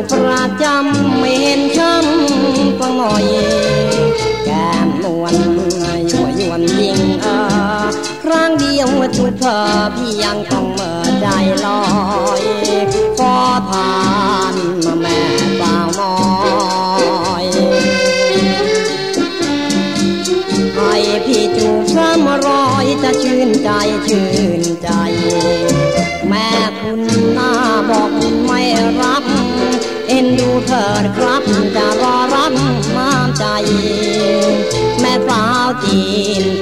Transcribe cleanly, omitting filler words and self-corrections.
ประจำไม่เห็นช้ำก็ง่อยแก้มนวลยั่วยวนยิ่งครั้งเดียวจูบเธอพี่ยังต้องเมื่อใจลอยขอทานมาแม่สาวน้อยให้พี่จูบซ้ำรอยจะชื่นใจชื่นใจแม่คุณหน้าบอกคุณไม่รับเอ็นดูเถิดครับจะรอรับน้ำใจแม่สาวจีน